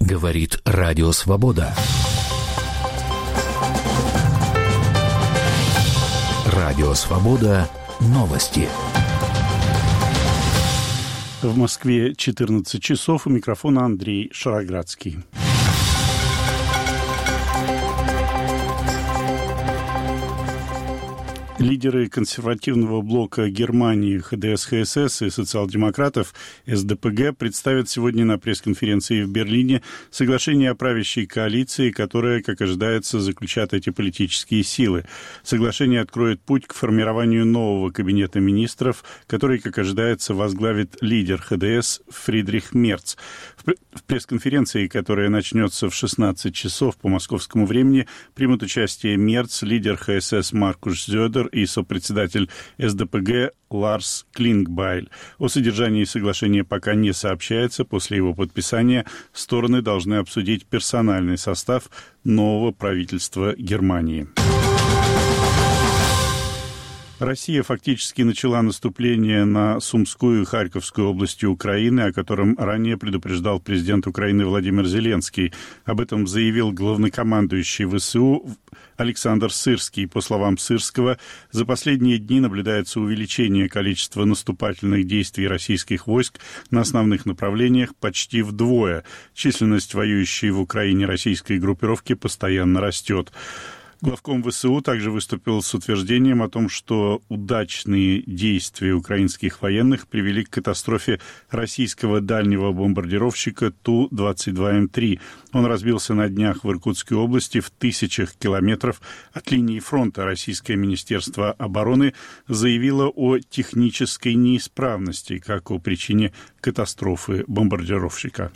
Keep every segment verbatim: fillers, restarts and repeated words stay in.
Говорит Радио Свобода. Радио Свобода. Новости. В Москве четырнадцать часов. У микрофона Андрей Шароградский. Лидеры консервативного блока Германии ха дэ эс ха эс эс и социал-демократов эс дэ пэ гэ представят сегодня на пресс-конференции в Берлине соглашение о правящей коалиции, которое, как ожидается, заключат эти политические силы. Соглашение откроет путь к формированию нового кабинета министров, который, как ожидается, возглавит лидер ха дэ эс Фридрих Мерц. В пресс-конференции, которая начнется в шестнадцать часов по московскому времени, примут участие Мерц, лидер ха эс эс Маркус Зёдер и сопредседатель эс дэ пэ гэ Ларс Клингбайль. О содержании соглашения пока не сообщается. После его подписания стороны должны обсудить персональный состав нового правительства Германии. Россия фактически начала наступление на Сумскую и Харьковскую области Украины, о котором ранее предупреждал президент Украины Владимир Зеленский. Об этом заявил главнокомандующий вэ эс у Александр Сырский. По словам Сырского, за последние дни наблюдается увеличение количества наступательных действий российских войск на основных направлениях почти вдвое. Численность воюющей в Украине российской группировки постоянно растет. Главком вэ эс у также выступил с утверждением о том, что удачные действия украинских военных привели к катастрофе российского дальнего бомбардировщика Ту двадцать два эм три. Он разбился на днях в Иркутской области в тысячах километров от линии фронта. Российское министерство обороны заявило о технической неисправности как о причине катастрофы бомбардировщика.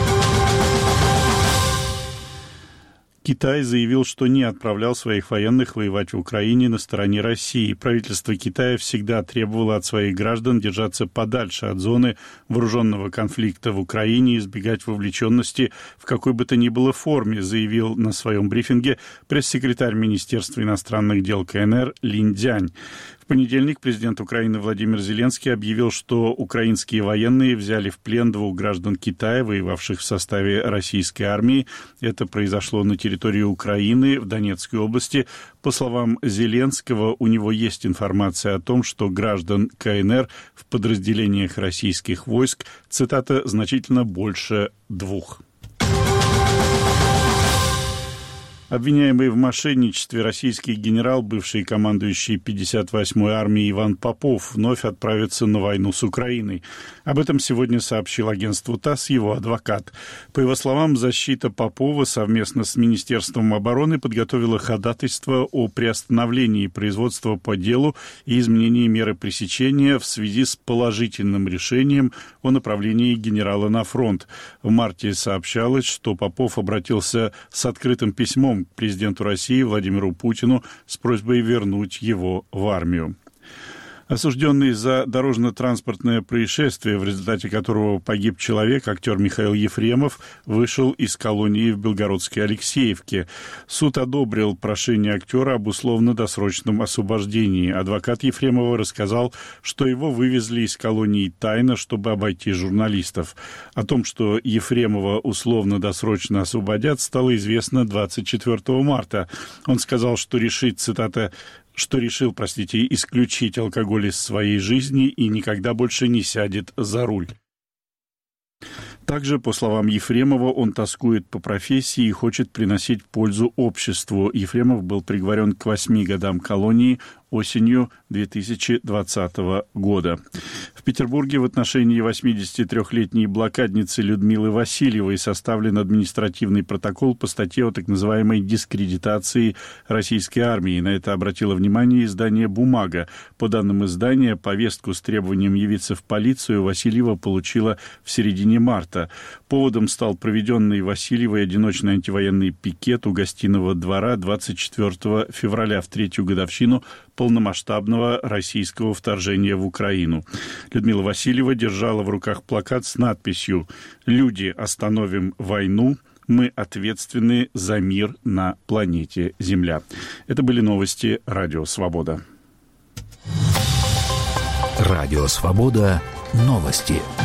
Китай заявил, что не отправлял своих военных воевать в Украине на стороне России. Правительство Китая всегда требовало от своих граждан держаться подальше от зоны вооруженного конфликта в Украине и избегать вовлеченности в какой бы то ни было форме, заявил на своем брифинге пресс-секретарь Министерства иностранных дел ка эн эр Линь Цзянь. В понедельник президент Украины Владимир Зеленский объявил, что украинские военные взяли в плен двух граждан Китая, воевавших в составе российской армии. Это произошло на территории Украины, в Донецкой области. По словам Зеленского, у него есть информация о том, что граждан ка эн эр в подразделениях российских войск, цитата, значительно больше двух. Обвиняемый в мошенничестве российский генерал, бывший командующий пятьдесят восьмой армией Иван Попов, вновь отправится на войну с Украиной. Об этом сегодня сообщил агентству ТАСС его адвокат. По его словам, защита Попова совместно с Министерством обороны подготовила ходатайство о приостановлении производства по делу и изменении меры пресечения в связи с положительным решением о направлении генерала на фронт. В марте сообщалось, что Попов обратился с открытым письмом к президенту России Владимиру Путину с просьбой вернуть его в армию. Осужденный за дорожно-транспортное происшествие, в результате которого погиб человек, актер Михаил Ефремов, вышел из колонии в Белгородской Алексеевке. Суд одобрил прошение актера об условно-досрочном освобождении. Адвокат Ефремова рассказал, что его вывезли из колонии тайно, чтобы обойти журналистов. О том, что Ефремова условно-досрочно освободят, стало известно двадцать четвёртого марта. Он сказал, что решит, цитата, что решил, простите, исключить алкоголь из своей жизни и никогда больше не сядет за руль. Также, по словам Ефремова, он тоскует по профессии и хочет приносить пользу обществу. Ефремов был приговорен к восьми годам колонии осенью две тысячи двадцатого года. В Петербурге в отношении восьмидесятитрёхлетней блокадницы Людмилы Васильевой составлен административный протокол по статье о так называемой дискредитации российской армии. На это обратило внимание издание «Бумага». По данным издания, повестку с требованием явиться в полицию Васильева получила в середине марта. Поводом стал проведенный Васильевой одиночный антивоенный пикет у Гостиного двора двадцать четвёртого февраля в третью годовщину полномасштабного российского вторжения в Украину. Людмила Васильева держала в руках плакат с надписью «Люди, остановим войну. Мы ответственны за мир на планете Земля». Это были новости Радио Свобода. Радио Свобода. Новости.